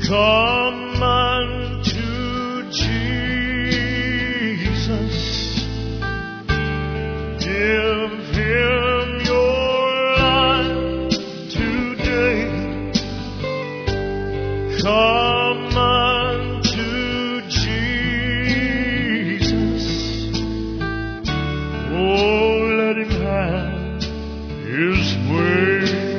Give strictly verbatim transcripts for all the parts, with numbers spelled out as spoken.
Come unto Jesus, give Him your life today. Come unto Jesus, oh, let Him have His way.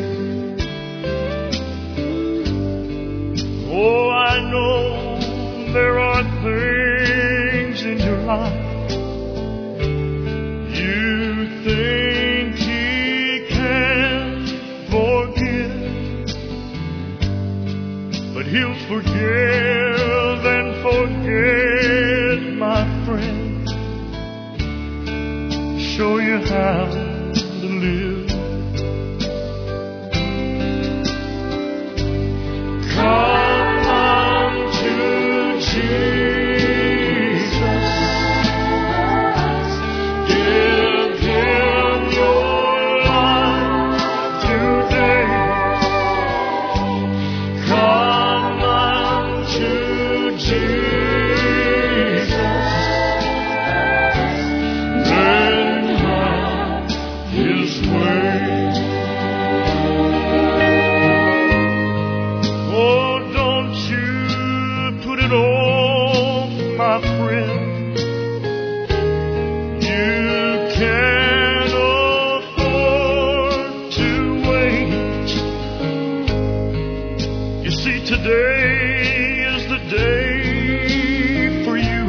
Oh, I know there are things in your life you think He can forgive, but He'll forgive and forget, my friend. Show you how to live. Come Jesus, give Him your life today. Come unto Jesus, let Him have His way. Oh, don't you put it off, my friend. You can't afford to wait. You see, today is the day for you.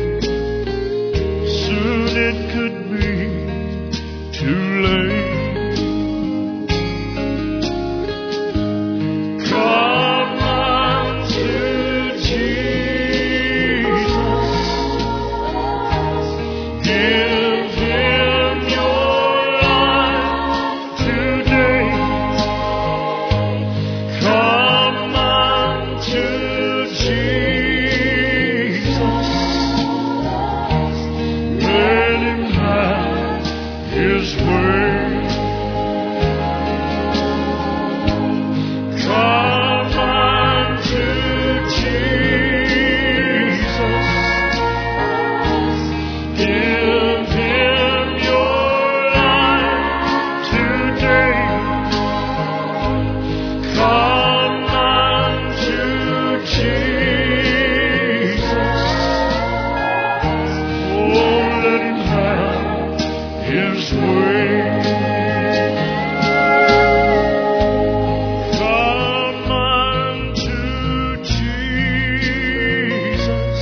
Soon it could be too late. Come unto Jesus, give Him your life today. Come unto Jesus, let Him have His way. Come unto Jesus, give Him your life today. Come unto Jesus, oh, let Him have His way. Come unto Jesus,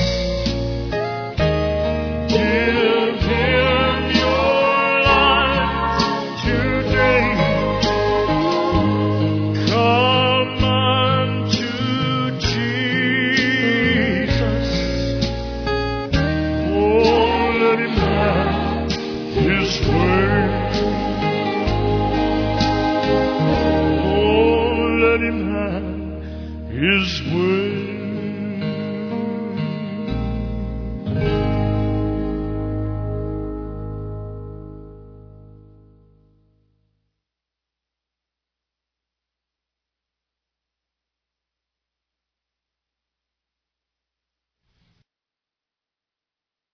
give Him your life today. Come unto Jesus, oh, let Him have His way. Oh, let Him have His way.